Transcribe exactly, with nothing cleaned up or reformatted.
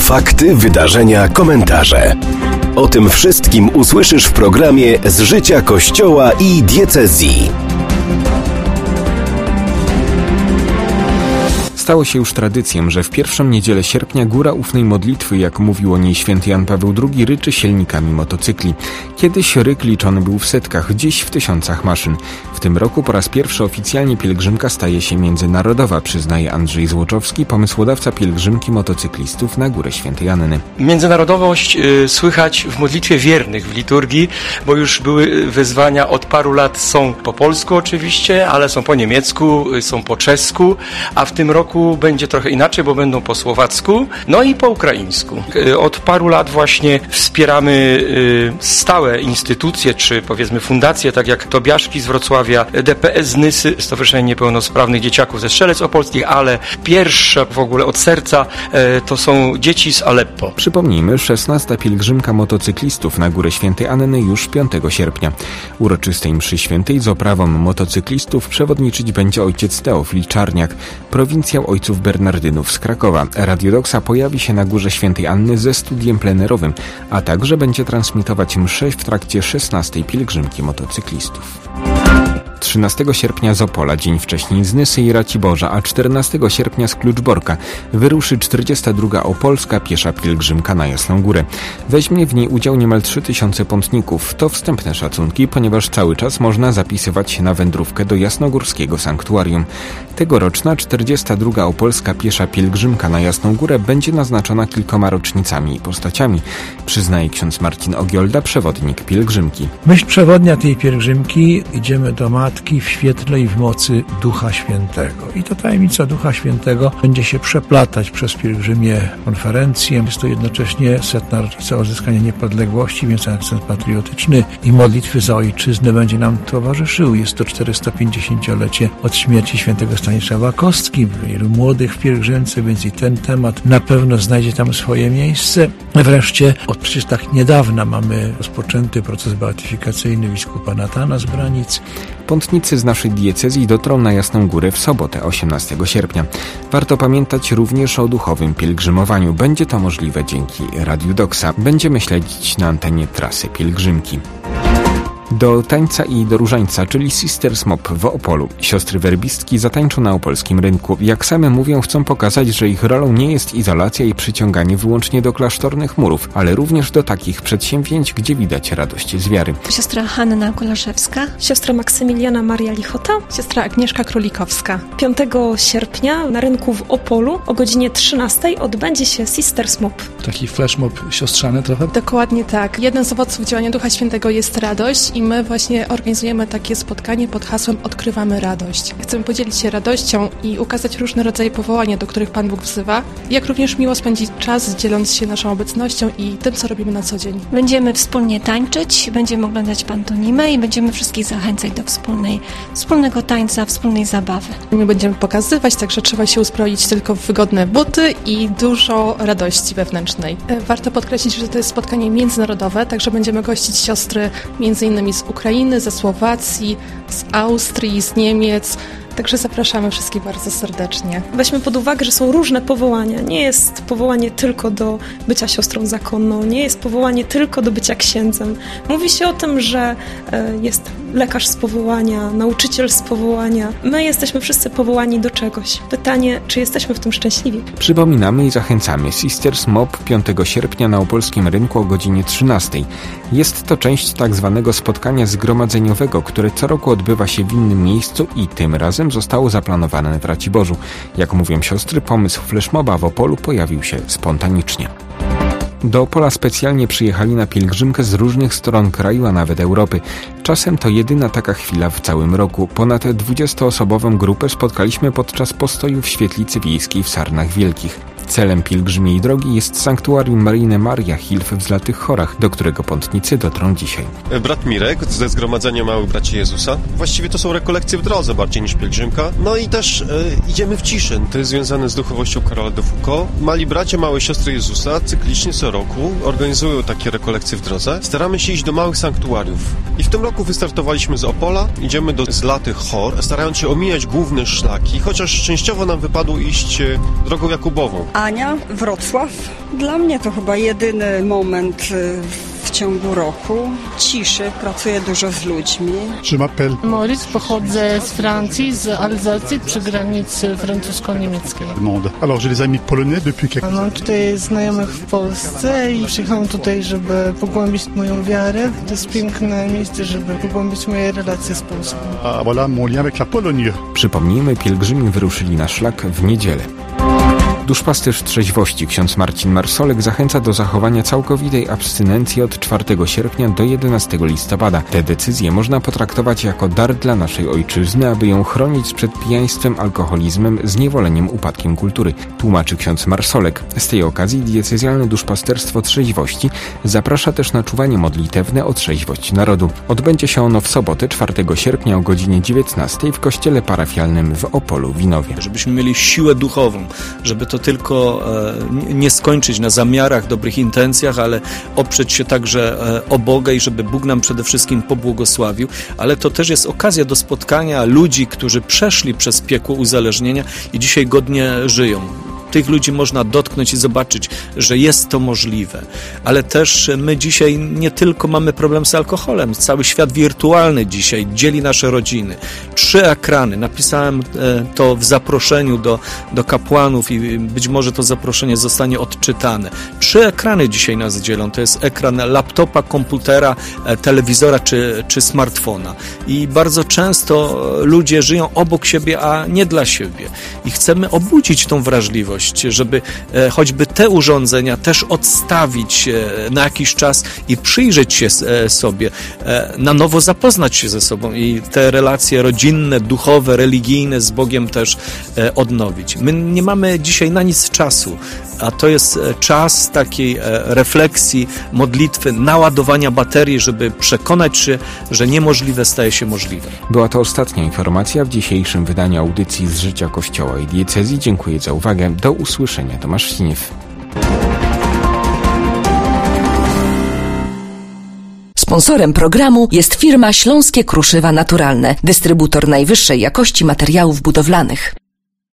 Fakty, wydarzenia, komentarze. O tym wszystkim usłyszysz w programie Z życia Kościoła i diecezji. Stało się już tradycją, że w pierwszą niedzielę sierpnia góra ufnej modlitwy, jak mówił o niej święty Jan Paweł drugi, ryczy silnikami motocykli. Kiedyś ryk liczony był w setkach, dziś w tysiącach maszyn. W tym roku po raz pierwszy oficjalnie pielgrzymka staje się międzynarodowa, przyznaje Andrzej Złoczowski, pomysłodawca pielgrzymki motocyklistów na Górę Świętej Anny. Międzynarodowość y, słychać w modlitwie wiernych, w liturgii, bo już były wyzwania od paru lat, są po polsku oczywiście, ale są po niemiecku, y, są po czesku, a w tym roku będzie trochę inaczej, bo będą po słowacku, no i po ukraińsku. Od paru lat właśnie wspieramy stałe instytucje, czy powiedzmy fundacje, tak jak Tobiaszki z Wrocławia, D P S z Nysy, Stowarzyszenie Niepełnosprawnych Dzieciaków ze Strzelec Opolskich, ale pierwsza w ogóle od serca to są dzieci z Aleppo. Przypomnijmy, szesnasta pielgrzymka motocyklistów na Górę Świętej Anny już piątego sierpnia. Uroczystej mszy świętej z oprawą motocyklistów przewodniczyć będzie ojciec Teofil Czarniak, prowincjał ojców Bernardynów z Krakowa. Radio Doksa pojawi się na Górze Świętej Anny ze studiem plenerowym, a także będzie transmitować mszę w trakcie szesnastej pielgrzymki motocyklistów. trzynastego sierpnia z Opola, dzień wcześniej z Nysy i Raciborza, a czternastego sierpnia z Kluczborka wyruszy czterdziesta druga opolska piesza pielgrzymka na Jasną Górę. Weźmie w niej udział niemal trzy tysiące pątników. To wstępne szacunki, ponieważ cały czas można zapisywać się na wędrówkę do jasnogórskiego sanktuarium. Tegoroczna czterdziesta druga opolska piesza pielgrzymka na Jasną Górę będzie naznaczona kilkoma rocznicami i postaciami, przyznaje ksiądz Marcin Ogiolda, przewodnik pielgrzymki. Myśl przewodnia tej pielgrzymki: idziemy do Matki w świetle i w mocy Ducha Świętego. I ta tajemnica Ducha Świętego będzie się przeplatać przez pielgrzymię konferencję. Jest to jednocześnie setna rocznica odzyskania niepodległości, więc akcent patriotyczny i modlitwy za ojczyznę będzie nam towarzyszył. Jest to czterystopięćdziesięciolecie od śmierci świętego Stanisława Kostki. Wielu młodych w pielgrzymce, więc i ten temat na pewno znajdzie tam swoje miejsce. Wreszcie od przecież tak niedawna mamy rozpoczęty proces beatyfikacyjny biskupa Natana z Branic. Pątnicy z naszej diecezji dotrą na Jasną Górę w sobotę, osiemnastego sierpnia. Warto pamiętać również o duchowym pielgrzymowaniu. Będzie to możliwe dzięki Radiu Doksa. Będziemy śledzić na antenie trasy pielgrzymki. Do tańca i do różańca, czyli Sisters Mop w Opolu. Siostry werbistki zatańczą na opolskim rynku. Jak same mówią, chcą pokazać, że ich rolą nie jest izolacja i przyciąganie wyłącznie do klasztornych murów, ale również do takich przedsięwzięć, gdzie widać radość z wiary. Siostra Hanna Kolaszewska, siostra Maksymiliana Maria Lichota, siostra Agnieszka Królikowska. piątego sierpnia na rynku w Opolu o godzinie trzynastej odbędzie się Sisters Mop. Taki flash mob siostrzany trochę? Dokładnie tak. Jeden z owoców działania Ducha Świętego jest radość i my właśnie organizujemy takie spotkanie pod hasłem Odkrywamy radość. Chcemy podzielić się radością i ukazać różne rodzaje powołania, do których Pan Bóg wzywa, jak również miło spędzić czas, dzieląc się naszą obecnością i tym, co robimy na co dzień. Będziemy wspólnie tańczyć, będziemy oglądać pantomimę i będziemy wszystkich zachęcać do wspólnej, wspólnego tańca, wspólnej zabawy. Nie będziemy pokazywać, także trzeba się uzbroić tylko w wygodne buty i dużo radości wewnętrznej. Warto podkreślić, że to jest spotkanie międzynarodowe, także będziemy gościć siostry między innymi z Ukrainy, ze Słowacji, z Austrii, z Niemiec. Także zapraszamy wszystkich bardzo serdecznie. Weźmy pod uwagę, że są różne powołania. Nie jest powołanie tylko do bycia siostrą zakonną, nie jest powołanie tylko do bycia księdzem. Mówi się o tym, że jest lekarz z powołania, nauczyciel z powołania. My jesteśmy wszyscy powołani do czegoś. Pytanie, czy jesteśmy w tym szczęśliwi? Przypominamy i zachęcamy. Sisters Mop piątego sierpnia na opolskim rynku o godzinie trzynastej. Jest to część tak zwanego spotkania zgromadzeniowego, które co roku odbywa się w innym miejscu i tym razem zostało zaplanowane w Raciborzu. Jak mówią siostry, pomysł flashmoba w Opolu pojawił się spontanicznie. Do Opola specjalnie przyjechali na pielgrzymkę z różnych stron kraju, a nawet Europy. Czasem to jedyna taka chwila w całym roku. Ponad dwudziestoosobową grupę spotkaliśmy podczas postoju w świetlicy wiejskiej w Sarnach Wielkich. Celem pielgrzymiej drogi jest sanktuarium Maryjne Maria Hilf w Zlatych Chorach, do którego pątnicy dotrą dzisiaj. Brat Mirek ze Zgromadzenia Małych Braci Jezusa. Właściwie to są rekolekcje w drodze bardziej niż pielgrzymka. No i też e, idziemy w ciszy. To jest związane z duchowością Karola de Foucault. Mali bracia, małe siostry Jezusa cyklicznie co roku organizują takie rekolekcje w drodze. Staramy się iść do małych sanktuariów. I w tym roku wystartowaliśmy z Opola, idziemy do Zlatych Chor, starając się omijać główne szlaki, chociaż częściowo nam wypadło iść drogą Jakubową. Ania, Wrocław. Dla mnie to chyba jedyny moment w ciągu roku ciszy, pracuję dużo z ludźmi. Je m'appelle Maurice, pochodzę z Francji, z Alzacji, przy granicy francusko-niemieckiej. Alors, j'ai des amis polonais depuis quelques Mam tutaj znajomych w Polsce i przyjechałam tutaj, żeby pogłębić moją wiarę. To jest piękne miejsce, żeby pogłębić moje relacje z Polską. Ah, voilà mon lien avec la Pologne. Przypomnijmy, pielgrzymi wyruszyli na szlak w niedzielę. Duszpasterz trzeźwości ksiądz Marcin Marsolek zachęca do zachowania całkowitej abstynencji od czwartego sierpnia do jedenastego listopada. Te decyzje można potraktować jako dar dla naszej ojczyzny, aby ją chronić przed pijaństwem, alkoholizmem, zniewoleniem, upadkiem kultury. Tłumaczy ksiądz Marsolek. Z tej okazji diecezjalne duszpasterstwo trzeźwości zaprasza też na czuwanie modlitewne o trzeźwość narodu. Odbędzie się ono w sobotę czwartego sierpnia o godzinie dziewiętnastej w kościele parafialnym w Opolu Winowie. Żebyśmy mieli siłę duchową, żeby to tylko e, nie skończyć na zamiarach, dobrych intencjach, ale oprzeć się także e, o Boga i żeby Bóg nam przede wszystkim pobłogosławił, ale to też jest okazja do spotkania ludzi, którzy przeszli przez piekło uzależnienia i dzisiaj godnie żyją. Tych ludzi można dotknąć i zobaczyć, że jest to możliwe. Ale też my dzisiaj nie tylko mamy problem z alkoholem. Cały świat wirtualny dzisiaj dzieli nasze rodziny. Trzy ekrany. Napisałem to w zaproszeniu do, do kapłanów i być może to zaproszenie zostanie odczytane. Trzy ekrany dzisiaj nas dzielą. To jest ekran laptopa, komputera, telewizora czy, czy smartfona. I bardzo często ludzie żyją obok siebie, a nie dla siebie. I chcemy obudzić tą wrażliwość, żeby e, choćby te urządzenia też odstawić e, na jakiś czas i przyjrzeć się e, sobie, e, na nowo zapoznać się ze sobą i te relacje rodzinne, duchowe, religijne z Bogiem też e, odnowić. My nie mamy dzisiaj na nic czasu, a to jest czas takiej e, refleksji, modlitwy, naładowania baterii, żeby przekonać się, że niemożliwe staje się możliwe. Była to ostatnia informacja w dzisiejszym wydaniu audycji z życia Kościoła i diecezji. Dziękuję za uwagę. Do usłyszenia. Tomasz Siniew. Sponsorem programu jest firma Śląskie Kruszywa Naturalne, dystrybutor najwyższej jakości materiałów budowlanych.